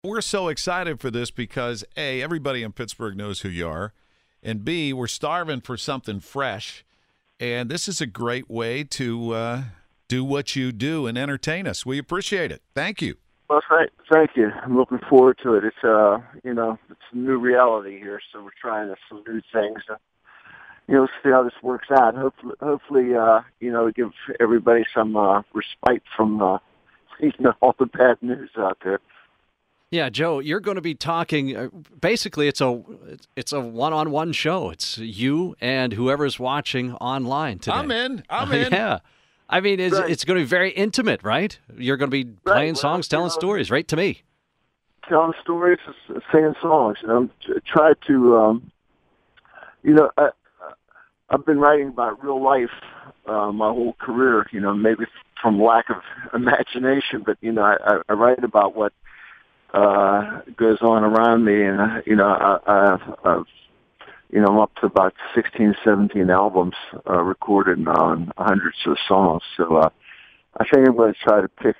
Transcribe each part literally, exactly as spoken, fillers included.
We're so excited for this because, A, everybody in Pittsburgh knows who you are, and B, we're starving for something fresh, and this is a great way to uh, do what you do and entertain us. We appreciate it. Thank you. Well, thank, thank you. I'm looking forward to it. It's, uh, you know, it's a new reality here, so we're trying some new things. Uh, you know, see how this works out. Hopefully, hopefully, uh, you know, give everybody some uh, respite from, uh, you know, all the bad news out there. Yeah, Joe, you're going to be talking. Uh, basically, it's a it's a one-on-one show. It's you and whoever's watching online today. I'm in. I'm uh, in. Yeah, I mean, it's, Right. it's going to be very intimate, right? You're going to be Right. playing Well, songs, telling you know, stories, right to me. Telling stories, singing songs. You know, try to, um, you know, I, I've been writing about real life uh, my whole career. You know, maybe from lack of imagination, but you know, I, I write about what uh, goes on around me, and uh, you know, I, I, I've, you know, I'm up to about sixteen, seventeen albums uh, recorded on hundreds of songs. So uh, I think I'm going to try to pick,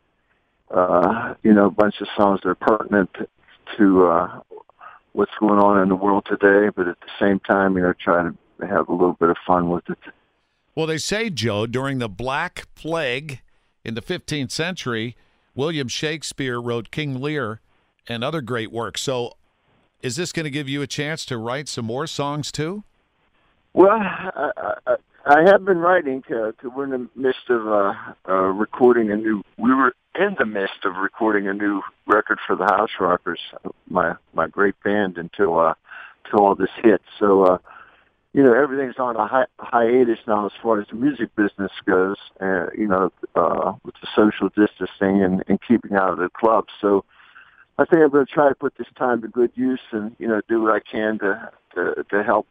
uh, you know, a bunch of songs that are pertinent to uh, what's going on in the world today, but at the same time, you know, try to have a little bit of fun with it. Well, they say, Joe, during the Black Plague in the fifteenth century, William Shakespeare wrote King Lear and other great works. So is this going to give you a chance to write some more songs, too? Well, I, I, I have been writing. Uh, we're in the midst of uh, uh, recording a new. We were in the midst of recording a new record for the House Rockers, my my great band, until uh, until all this hit. So, uh, you know, everything's on a hi- hiatus now as far as the music business goes. Uh, you know, uh, with the social distancing and, and keeping out of the clubs. So, I think I'm going to try to put this time to good use and you know do what I can to to, to help.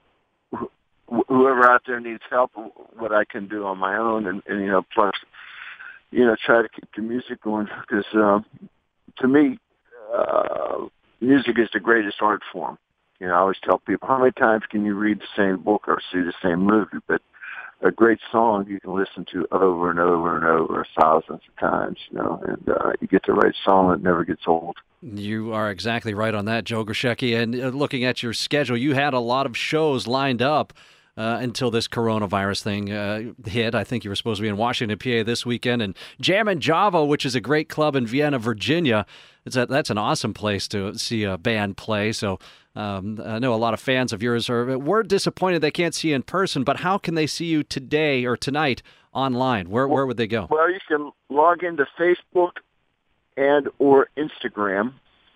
Whoever out there needs help, what I can do on my own, and, and you know, plus, you know, try to keep the music going because um, to me, uh, music is the greatest art form. You know, I always tell people, how many times can you read the same book or see the same movie? But a great song you can listen to over and over and over thousands of times. You know, and uh, you get the right song that never gets old. You are exactly right on that, Joe Grushecky. And uh, looking at your schedule, you had a lot of shows lined up uh, until this coronavirus thing uh, hit. I think you were supposed to be in Washington, P A this weekend, and Jammin' Java, which is a great club in Vienna, Virginia. It's a, that's an awesome place to see a band play. So um, I know a lot of fans of yours are were disappointed they can't see you in person, but how can they see you today or tonight online? Where, where would they go? Well, you can log into Facebook and or Instagram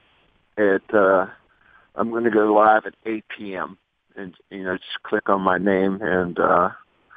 at uh I'm going to go live at eight p.m. and you know just click on my name and uh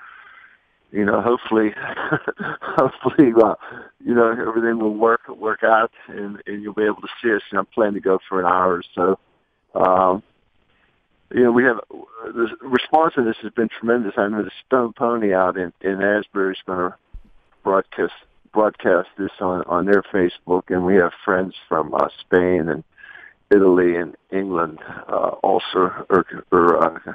you know hopefully hopefully uh, you know everything will work work out and, and you'll be able to see us. And I'm planning to go for an hour or so. Um you know, we have the response to this has been tremendous. I know the Stone Pony out in, in Asbury is going to broadcast broadcast this on, on their Facebook, and we have friends from uh, Spain and Italy and England uh, also are, are uh,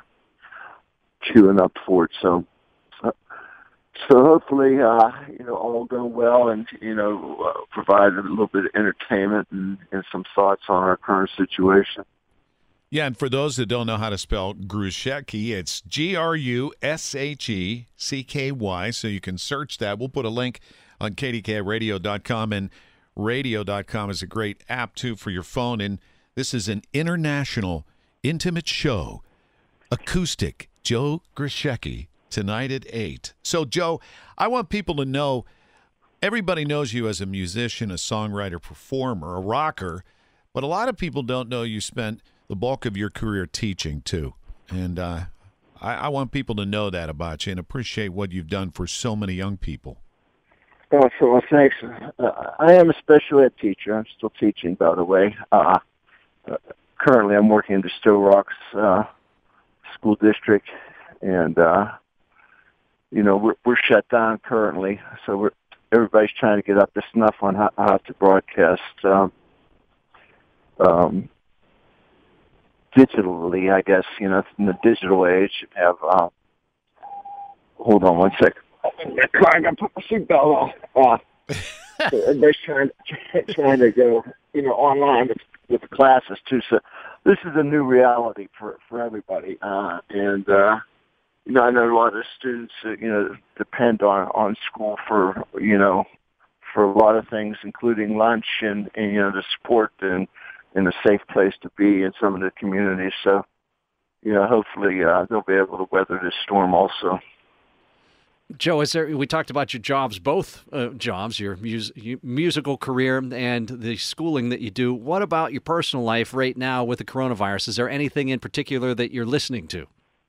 queuing up for it. So, uh, so hopefully, uh, you know, all go well, and you know, uh, provide a little bit of entertainment and, and some thoughts on our current situation. Yeah, and for those that don't know how to spell Grushecky, it's G R U S H E C K Y, so you can search that. We'll put a link on K D K radio dot com, and radio dot com is a great app, too, for your phone. And this is an international, intimate show, acoustic, Joe Grushecky, tonight at eight. So, Joe, I want people to know, everybody knows you as a musician, a songwriter, performer, a rocker, but a lot of people don't know you spent the bulk of your career teaching, too. And uh, I, I want people to know that about you and appreciate what you've done for so many young people. Oh, so well, thanks. Uh, I am a special ed teacher. I'm still teaching, by the way. Uh, uh, currently, I'm working in the Still Rocks uh, School District, and uh, you know we're, we're shut down currently. So we're everybody's trying to get up to snuff on how, how to broadcast um, um, digitally. I guess you know in the digital age. Have uh, hold on one second. I'm going to put my seatbelt on. Uh, everybody's trying, trying to go, you know, online. But with the classes too. So this is a new reality for for everybody, uh, and uh, you know I know a lot of students uh, you know depend on on school for you know for a lot of things, including lunch and, and you know the support and and a safe place to be in some of the communities. So you know hopefully uh, they'll be able to weather this storm also. Joe, is there? We talked about your jobs, both uh, jobs, your mus- musical career and the schooling that you do. What about your personal life right now with the coronavirus? Is there anything in particular that you're listening to,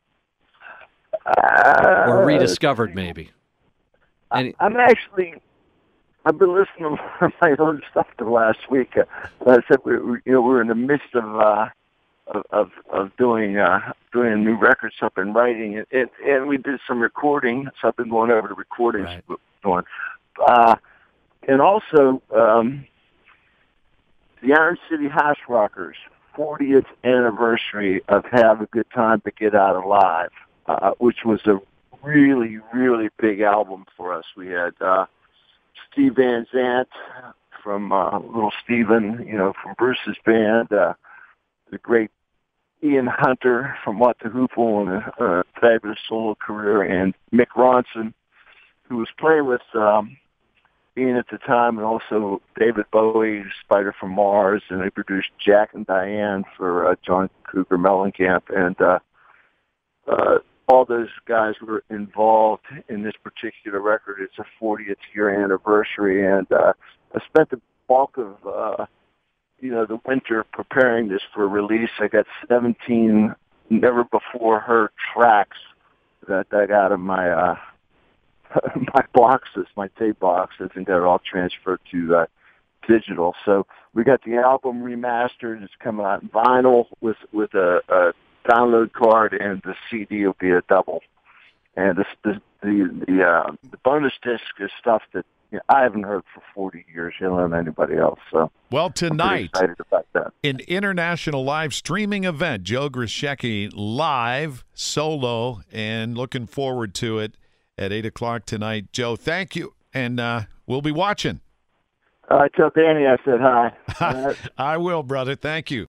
uh, or rediscovered, maybe? Any- I'm actually, I've been listening to my own stuff the last week. Uh, like I said, we, we, you know, we're in the midst of uh, of, of of doing uh, doing a new record stuff and writing it, and, and we did some recording. So I've been going over the recordings Right. going, uh, and also um, the Iron City House Rockers fortieth anniversary of Have a Good Time But Get Out Alive, uh, which was a really really big album for us. We had uh, Steve Van Zandt from uh, Little Steven, you know, from Bruce's band. Uh, the great Ian Hunter from What the Hoople and a, a fabulous solo career, and Mick Ronson, who was playing with um, Ian at the time, and also David Bowie, Spider from Mars, and they produced Jack and Diane for uh, John Cougar Mellencamp, and uh, uh, all those guys were involved in this particular record. It's a fortieth year anniversary, and uh, I spent the bulk of uh, you know, the winter preparing this for release. I got seventeen never before heard tracks that I got in my uh, my boxes, my tape boxes, and got it all transferred to uh, digital. So we got the album remastered. It's coming out in vinyl with with a, a download card, and the C D will be a double. And this, this, the the uh, the bonus disc is stuff that you know, I haven't heard for forty years. You don't know anybody else. So well, tonight, I'm excited about that. An international live streaming event, Joe Grushecky live solo, and looking forward to it at eight o'clock tonight. Joe, thank you, and uh, we'll be watching. Uh, tell Danny I said hi. I will, brother. Thank you.